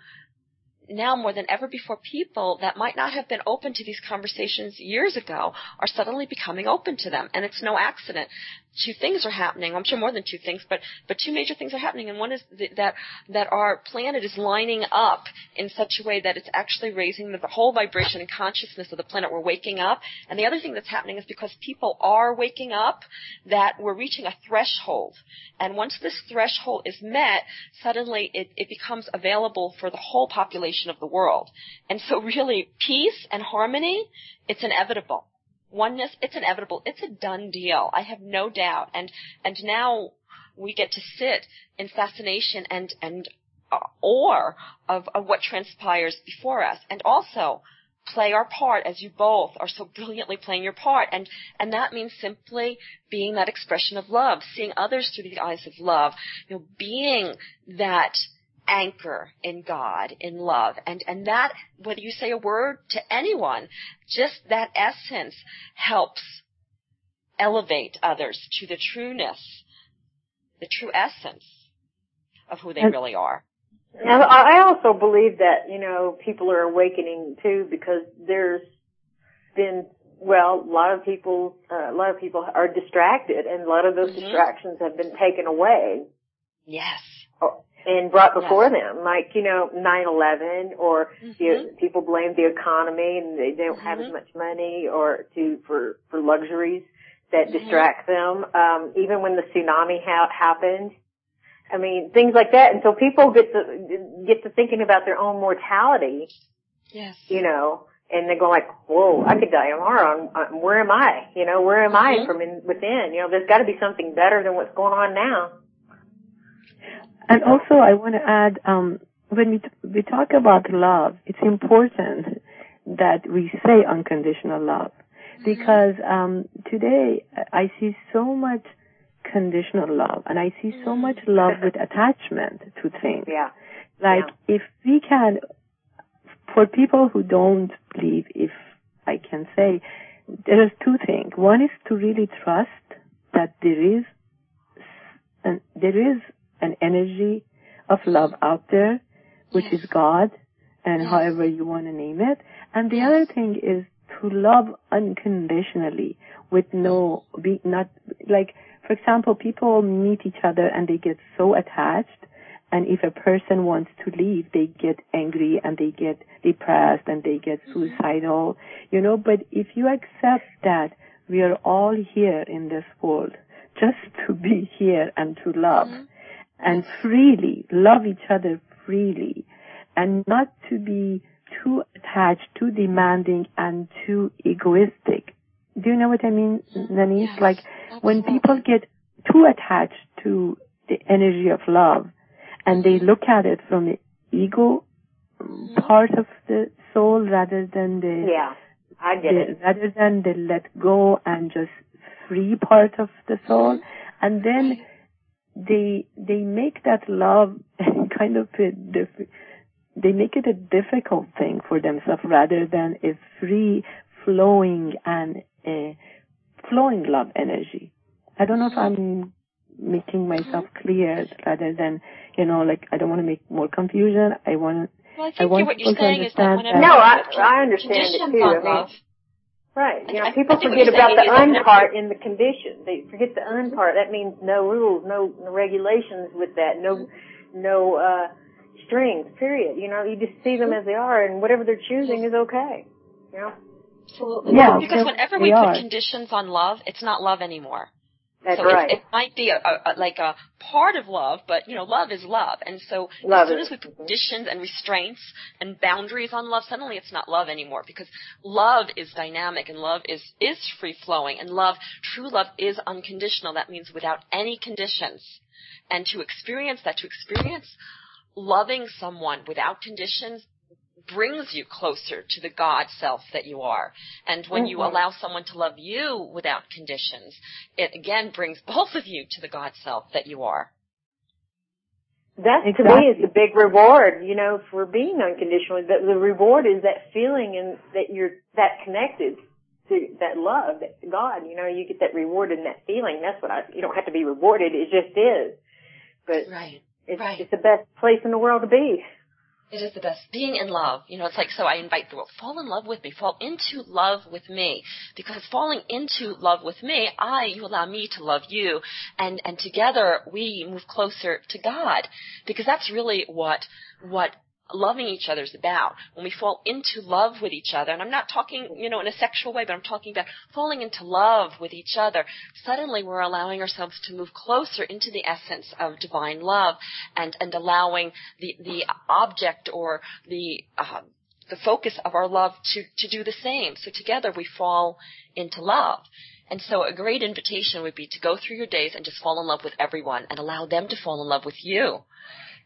now more than ever before, people that might not have been open to these conversations years ago are suddenly becoming open to them. And it's no accident. Two things are happening. I'm sure more than two things, but, but two major things are happening. And one is th- that, that our planet is lining up in such a way that it's actually raising the whole vibration and consciousness of the planet. We're waking up. And the other thing that's happening is because people are waking up, that we're reaching a threshold. And once this threshold is met, suddenly it, it becomes available for the whole population of the world. And so really, peace and harmony, it's inevitable. Oneness, it's inevitable. It's a done deal. I have no doubt. And and now we get to sit in fascination and and uh, awe of, of what transpires before us, and also play our part, as you both are so brilliantly playing your part. And, and that means simply being that expression of love, seeing others through the eyes of love, you know, being that anchor in God, in love. And, and that, whether you say a word to anyone, just that essence helps elevate others to the trueness, the true essence of who they really are. Now, I also believe that, you know, people are awakening too, because there's been, well, a lot of people, uh, a lot of people are distracted, and a lot of those mm-hmm. distractions have been taken away. Yes. And brought before yes. them, like, you know, nine eleven, or mm-hmm. you know, people blame the economy and they don't mm-hmm. have as much money or to, for, for luxuries that mm-hmm. distract them. Um, even when the tsunami ha- happened, I mean, things like that. And so people get to, get to thinking about their own mortality. Yes. You know, and they go like, whoa, I could die tomorrow. I'm, I'm, where am I? You know, where am mm-hmm. I from in, within? You know, there's got to be something better than what's going on now. And also, I want to add, um, when we, t- we talk about love, it's important that we say unconditional love. Because um, today, I see so much conditional love, and I see so much love with attachment to things. Yeah. Like, yeah. if we can, for people who don't believe, if I can say, there are two things. One is to really trust that there is, an, there is an energy of love out there, which yes. is God, and yes. however you want to name it. And the yes. other thing is to love unconditionally, with no, be not, like, for example, people meet each other and they get so attached, and if a person wants to leave, they get angry and they get depressed and they get suicidal, you know. But if you accept that we are all here in this world just to be here and to love, mm-hmm. and freely, love each other freely, and not to be too attached, too demanding, and too egoistic. Do you know what I mean, Nani? Yes, like when people get too attached to the energy of love, and they look at it from the ego mm-hmm. part of the soul rather than the yeah, I get the, it. rather than the let go and just free part of the soul, mm-hmm. and then they they make that love kind of a diff- they make it a difficult thing for themselves rather than a free flowing and a flowing love energy. I don't know if I'm making myself clear, rather than, you know, like, I don't want to make more confusion. I want well, I think I want what you're saying is that whenever no, I, I understand it too. I mean, love. Right. You know, people forget about the un part in the condition. They forget the un part. That means no rules, no, no regulations with that, no, no, uh, strings, period. You know, you just see them as they are, and whatever they're choosing is okay. You know? Absolutely. Yeah, because whenever we are. put conditions on love, it's not love anymore. That's so right. it, it might be a, a, like a part of love, but, you know, love is love. And so love as soon it. as we put conditions and restraints and boundaries on love, suddenly it's not love anymore, because love is dynamic and love is, is free-flowing, and love, true love is unconditional. That means without any conditions. And to experience that, to experience loving someone without conditions, brings you closer to the God self that you are. And when mm-hmm. you allow someone to love you without conditions, it again brings both of you to the God self that you are. That, exactly. to me, is the big reward, you know, for being unconditional. The, the reward is that feeling and that you're that connected to that love, that God, you know, you get that reward and that feeling. That's what I, you don't have to be rewarded. It just is. But right. it's, right. it's the best place in the world to be. It is the best. Being in love. You know, it's like, so I invite the world, fall in love with me. Fall into love with me. Because falling into love with me, I, you allow me to love you. And, and together we move closer to God. Because that's really what, what loving each other is about. When we fall into love with each other, and I'm not talking, you know, in a sexual way, but I'm talking about falling into love with each other, suddenly we're allowing ourselves to move closer into the essence of divine love, and, and allowing the, the object or the, uh, the focus of our love to, to do the same. So together we fall into love. And so a great invitation would be to go through your days and just fall in love with everyone and allow them to fall in love with you.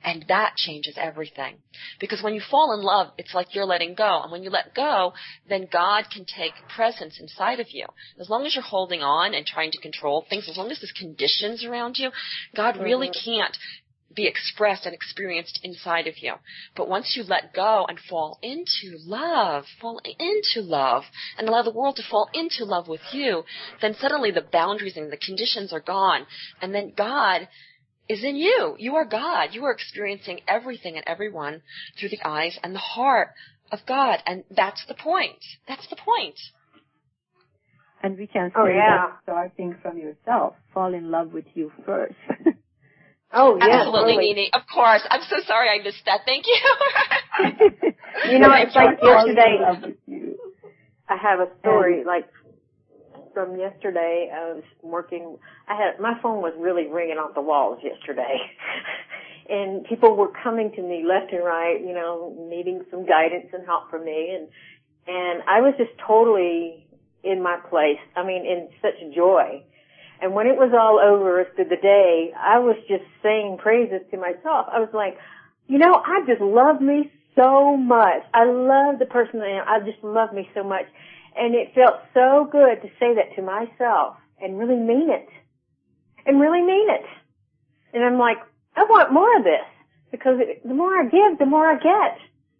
And that changes everything. Because when you fall in love, it's like you're letting go. And when you let go, then God can take presence inside of you. As long as you're holding on and trying to control things, as long as there's conditions around you, God really mm-hmm. can't be expressed and experienced inside of you. But once you let go and fall into love, fall into love, and allow the world to fall into love with you, then suddenly the boundaries and the conditions are gone. And then God is in you. You are God. You are experiencing everything and everyone through the eyes and the heart of God. And that's the point. That's the point. And we can say oh, yeah. that starting from yourself. Fall in love with you first. Oh, yeah. Absolutely, totally. Nini. Of course. I'm so sorry I missed that. Thank you. You know, it's like yesterday. You. I have a story, and, like, from yesterday. I was working. I had, my phone was really ringing off the walls yesterday. And people were coming to me left and right, you know, needing some guidance and help from me. And, and I was just totally in my place. I mean, in such joy. And when it was all over through the day, I was just saying praises to myself. I was like, you know, I just love me so much. I love the person I am. I just love me so much. And it felt so good to say that to myself and really mean it. And really mean it. And I'm like, I want more of this. Because it, the more I give, the more I get.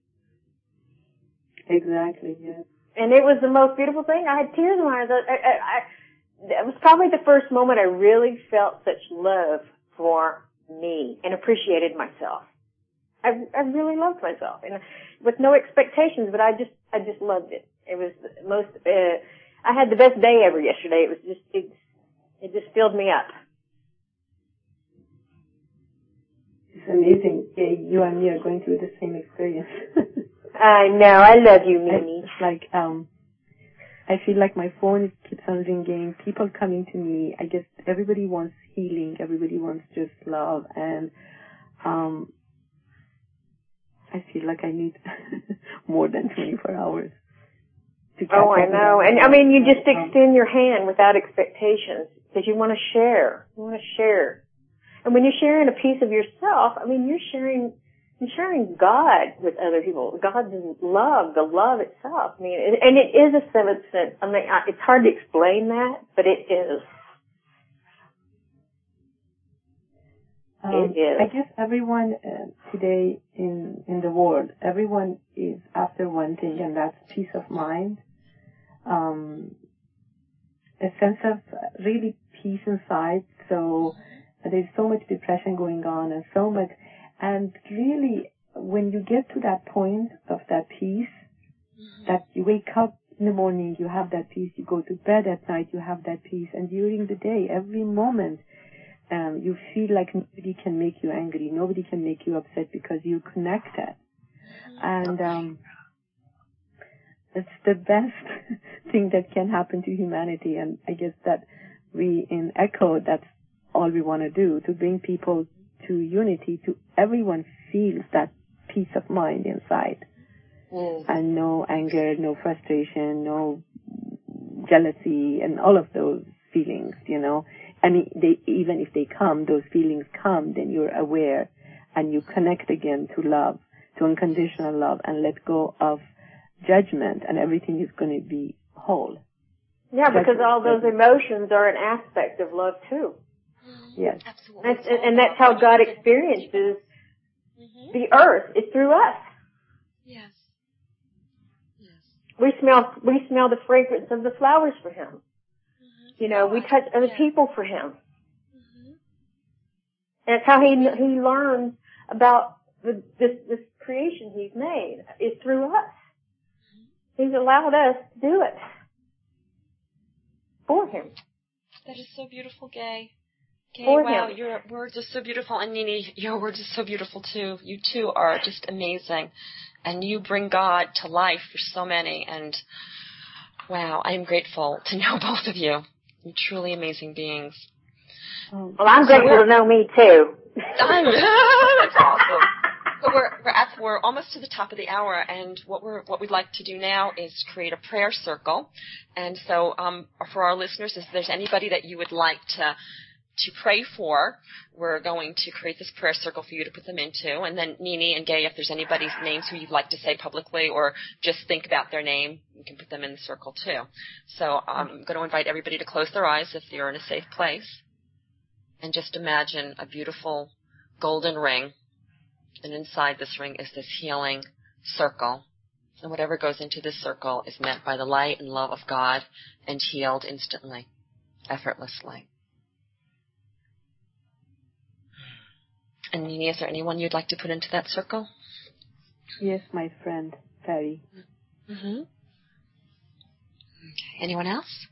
Exactly, yes. And it was the most beautiful thing. I had tears in my eyes. I, I, I, That was probably the first moment I really felt such love for me and appreciated myself. I, I really loved myself, and with no expectations, but I just, I just loved it. It was the most, uh, I had the best day ever yesterday. It was just, it, it just filled me up. It's amazing. Yeah, you and me are going through the same experience. I know. I love you, Mimi. It's like, um, I feel like my phone keeps on ringing, people coming to me. I guess everybody wants healing, everybody wants just love, and um I feel like I need more than twenty-four hours to catch Oh, I know. And I mean, you just extend your hand without expectations because you want to share. You want to share. And when you're sharing a piece of yourself, I mean, you're sharing And sharing God with other people, God's love, the love itself. I mean, and it is a seventh sense. I mean, it's hard to explain that, but it is. Um, it is. I guess everyone uh, today in in the world, everyone is after one thing, and that's peace of mind. Um, a sense of really peace inside. So there's so much depression going on, and so much. And really, when you get to that point of that peace, mm-hmm. that you wake up in the morning, you have that peace, you go to bed at night, you have that peace, and during the day, every moment, um, you feel like nobody can make you angry, nobody can make you upset because you're connected. Mm-hmm. And um, it's the best thing that can happen to humanity, and I guess that we, in Echo, that's all we want to do, to bring people to unity, to everyone feels that peace of mind inside. Mm. And no anger, no frustration, no jealousy, and all of those feelings, you know. And they, even if they come, those feelings come, then you're aware and you connect again to love, to unconditional love, and let go of judgment, and everything is going to be whole. Yeah, judgment, because all those emotions are an aspect of love too. Yes. Absolutely. And, and, and that's how God experiences mm-hmm. the earth. It's through us. Yes. Yes. We smell, we smell the fragrance of the flowers for Him. Mm-hmm. You know, oh, we touch other yeah. people for Him. Mm-hmm. And it's how He, He learns about the, this, this creation He's made is through us. Mm-hmm. He's allowed us to do it for Him. That is so beautiful, Gay. Okay, For wow, him. your words are so beautiful. And Nini, your words are so beautiful too. You too are just amazing. And you bring God to life for so many. And wow, I am grateful to know both of you. You're truly amazing beings. Well, I'm so grateful to know me too. I'm, that's awesome. So we're we're, at, we're almost to the top of the hour, and what we're what we'd like to do now is create a prayer circle. And so, um, for our listeners, if there's anybody that you would like to to pray for. We're going to create this prayer circle for you to put them into. And then Nini and Gay, if there's anybody's names who you'd like to say publicly or just think about their name, you can put them in the circle too. So I'm going to invite everybody to close their eyes if you're in a safe place. And just imagine a beautiful golden ring. And inside this ring is this healing circle. And whatever goes into this circle is met by the light and love of God and healed instantly, effortlessly. And Nini, is there anyone you'd like to put into that circle? Yes, my friend, Terry. Mm-hmm. Okay. Anyone else?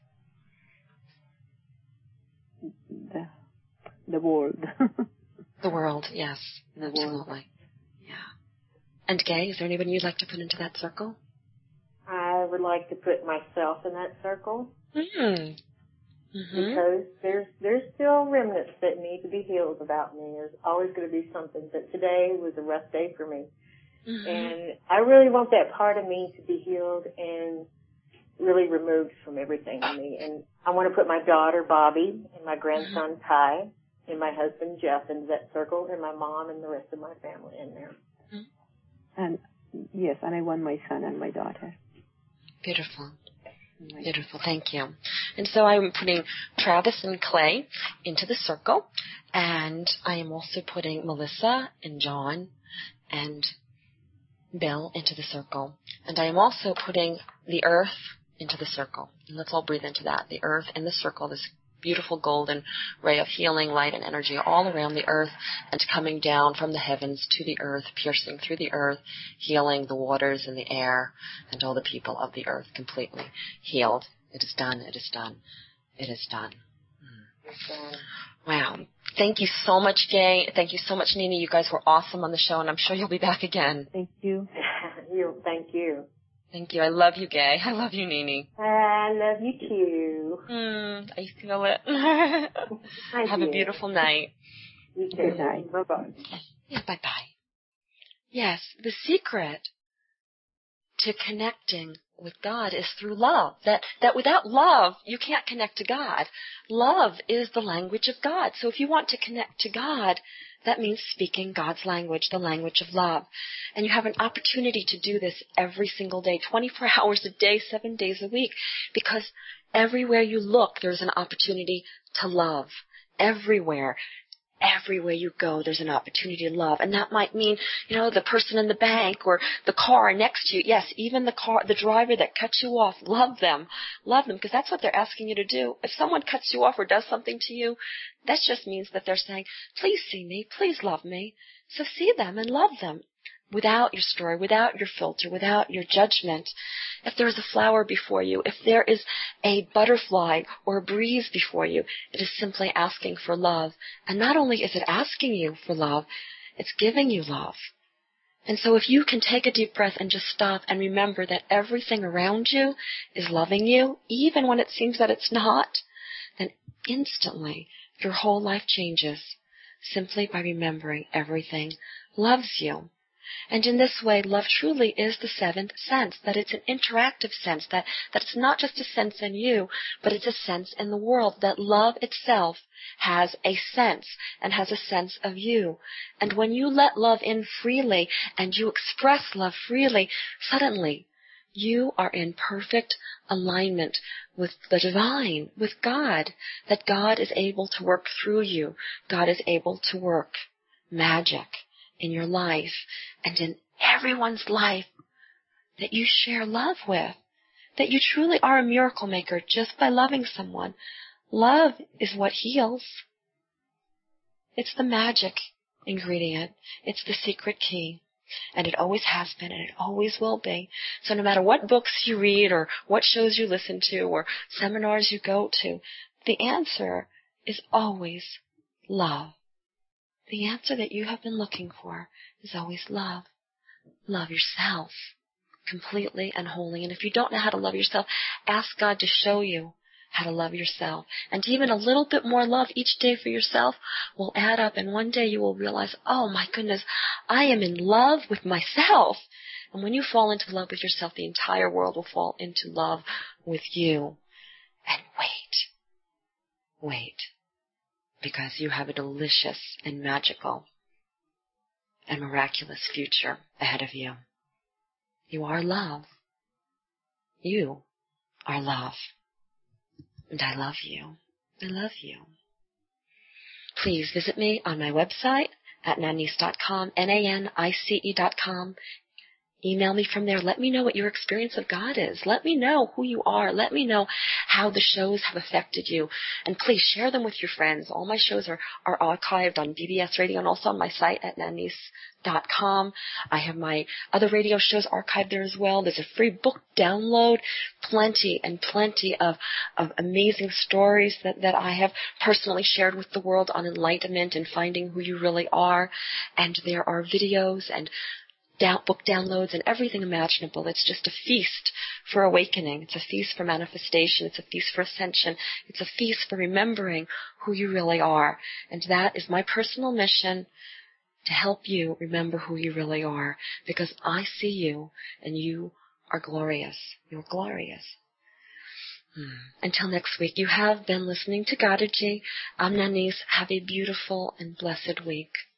The, the world. The world, yes. The absolutely. World. Yeah. And Gay, is there anybody you'd like to put into that circle? I would like to put myself in that circle. Mm-hmm. Mm-hmm. Because there's there's still remnants that need to be healed about me. There's always going to be something. But today was a rough day for me. Mm-hmm. And I really want that part of me to be healed and really removed from everything in me. And I want to put my daughter, Bobby, and my grandson, Ty, and my husband, Jeff, into that circle, and my mom and the rest of my family in there. And yes, and I want my son and my daughter. Beautiful. Beautiful. Thank you. And so I'm putting Travis and Clay into the circle, and I am also putting Melissa and John and Bill into the circle. And I am also putting the earth into the circle. And let's all breathe into that. The earth in the circle, this beautiful golden ray of healing, light, and energy all around the earth and coming down from the heavens to the earth, piercing through the earth, healing the waters and the air and all the people of the earth completely healed. It is done. It is done. It is done. Mm. Wow. Thank you so much, Gay. Thank you so much, Nini. You guys were awesome on the show, and I'm sure you'll be back again. Thank you. you thank you. Thank you. I love you, Gay. I love you, Nini. I love you, too. Mm, I feel it. I Have do. a beautiful night. You too. Good night. Bye-bye. Yeah, bye-bye. Yes, the secret to connecting with God is through love. That that without love, you can't connect to God. Love is the language of God. So if you want to connect to God, that means speaking God's language, the language of love. And you have an opportunity to do this every single day, twenty-four hours a day, seven days a week, because everywhere you look, there's an opportunity to love. Everywhere. Everywhere you go, there's an opportunity to love. And that might mean, you know, the person in the bank or the car next to you. Yes, even the car, the driver that cuts you off, love them. Love them, because that's what they're asking you to do. If someone cuts you off or does something to you, that just means that they're saying, please see me, please love me. So see them and love them. Without your story, without your filter, without your judgment. If there is a flower before you, if there is a butterfly or a breeze before you, it is simply asking for love. And not only is it asking you for love, it's giving you love. And so if you can take a deep breath and just stop and remember that everything around you is loving you, even when it seems that it's not, then instantly your whole life changes simply by remembering everything loves you. And in this way, love truly is the seventh sense, that it's an interactive sense, that, that it's not just a sense in you, but it's a sense in the world, that love itself has a sense and has a sense of you. And when you let love in freely and you express love freely, suddenly you are in perfect alignment with the divine, with God, that God is able to work through you. God is able to work magic in your life and in everyone's life that you share love with, that you truly are a miracle maker just by loving someone. Love is what heals. It's the magic ingredient. It's the secret key. And it always has been, and it always will be. So no matter what books you read or what shows you listen to or seminars you go to, the answer is always love. The answer that you have been looking for is always love. Love yourself completely and wholly. And if you don't know how to love yourself, ask God to show you how to love yourself. And even a little bit more love each day for yourself will add up. And one day you will realize, oh my goodness, I am in love with myself. And when you fall into love with yourself, the entire world will fall into love with you. And wait, wait. because you have a delicious and magical and miraculous future ahead of you. You are love. You are love. And I love you. I love you. Please visit me on my website at nanice dot com, N A N I C E dot com. Email me from there. Let me know what your experience of God is. Let me know who you are. Let me know how the shows have affected you. And please share them with your friends. All my shows are, are archived on B B S Radio and also on my site at nanice dot com. I have my other radio shows archived there as well. There's a free book download. Plenty and plenty of, of amazing stories that, that I have personally shared with the world on enlightenment and finding who you really are. And there are videos and Down, book downloads and everything imaginable. It's just a feast for awakening. It's a feast for manifestation. It's a feast for ascension. It's a feast for remembering who you really are. And that is my personal mission, to help you remember who you really are, because I see you and you are glorious. You're glorious. Hmm. Until next week, you have been listening to Goddardji. I'm Nanice. Have a beautiful and blessed week.